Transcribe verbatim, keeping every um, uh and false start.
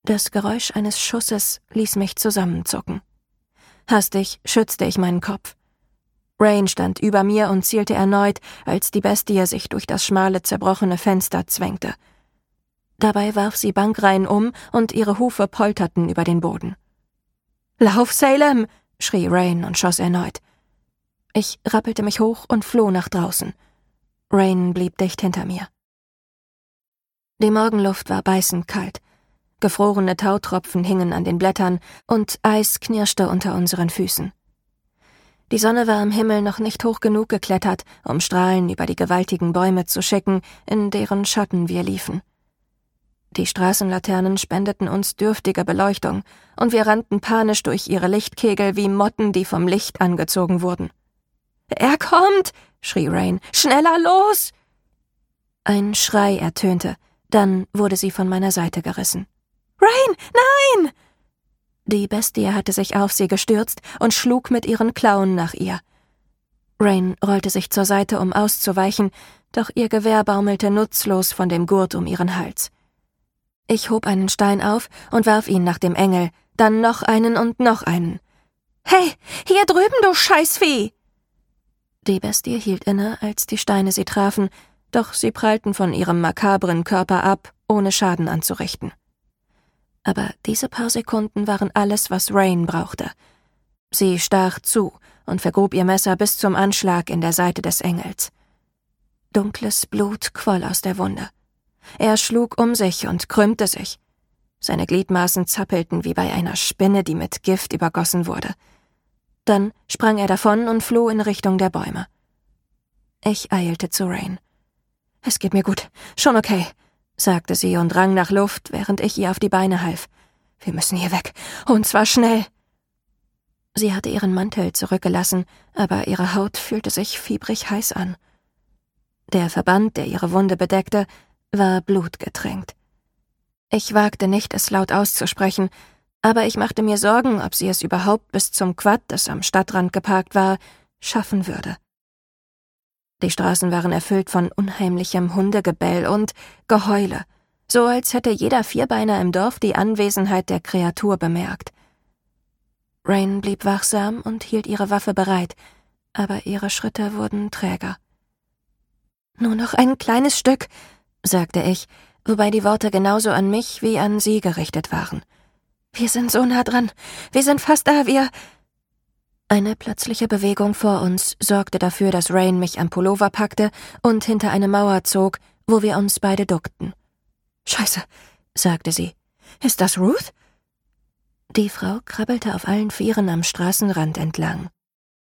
Das Geräusch eines Schusses ließ mich zusammenzucken. Hastig schützte ich meinen Kopf. Rain stand über mir und zielte erneut, als die Bestie sich durch das schmale, zerbrochene Fenster zwängte. Dabei warf sie Bankreihen um und ihre Hufe polterten über den Boden. »Lauf, Salem!« schrie Rain und schoss erneut. Ich rappelte mich hoch und floh nach draußen. Rain blieb dicht hinter mir. Die Morgenluft war beißend kalt. Gefrorene Tautropfen hingen an den Blättern und Eis knirschte unter unseren Füßen. Die Sonne war am Himmel noch nicht hoch genug geklettert, um Strahlen über die gewaltigen Bäume zu schicken, in deren Schatten wir liefen. Die Straßenlaternen spendeten uns dürftige Beleuchtung, und wir rannten panisch durch ihre Lichtkegel wie Motten, die vom Licht angezogen wurden. »Er kommt!« schrie Rain. »Schneller, los!« Ein Schrei ertönte, dann wurde sie von meiner Seite gerissen. »Rain, nein!« Die Bestie hatte sich auf sie gestürzt und schlug mit ihren Klauen nach ihr. Rain rollte sich zur Seite, um auszuweichen, doch ihr Gewehr baumelte nutzlos von dem Gurt um ihren Hals. Ich hob einen Stein auf und warf ihn nach dem Engel, dann noch einen und noch einen. »Hey, hier drüben, du Scheißvieh!« Die Bestie hielt inne, als die Steine sie trafen, doch sie prallten von ihrem makabren Körper ab, ohne Schaden anzurichten. Aber diese paar Sekunden waren alles, was Rain brauchte. Sie stach zu und vergrub ihr Messer bis zum Anschlag in der Seite des Engels. Dunkles Blut quoll aus der Wunde. Er schlug um sich und krümmte sich. Seine Gliedmaßen zappelten wie bei einer Spinne, die mit Gift übergossen wurde. Dann sprang er davon und floh in Richtung der Bäume. Ich eilte zu Rain. »Es geht mir gut, schon okay«, sagte sie und rang nach Luft, während ich ihr auf die Beine half. »Wir müssen hier weg, und zwar schnell.« Sie hatte ihren Mantel zurückgelassen, aber ihre Haut fühlte sich fiebrig heiß an. Der Verband, der ihre Wunde bedeckte, war blutgetränkt. Ich wagte nicht, es laut auszusprechen, aber ich machte mir Sorgen, ob sie es überhaupt bis zum Quad, das am Stadtrand geparkt war, schaffen würde. Die Straßen waren erfüllt von unheimlichem Hundegebell und Geheule, so als hätte jeder Vierbeiner im Dorf die Anwesenheit der Kreatur bemerkt. Rain blieb wachsam und hielt ihre Waffe bereit, aber ihre Schritte wurden träger. »Nur noch ein kleines Stück«, sagte ich, wobei die Worte genauso an mich wie an sie gerichtet waren. »Wir sind so nah dran, wir sind fast da, wir...« Eine plötzliche Bewegung vor uns sorgte dafür, dass Rain mich am Pullover packte und hinter eine Mauer zog, wo wir uns beide duckten. »Scheiße«, sagte sie. »Ist das Ruth?« Die Frau krabbelte auf allen Vieren am Straßenrand entlang.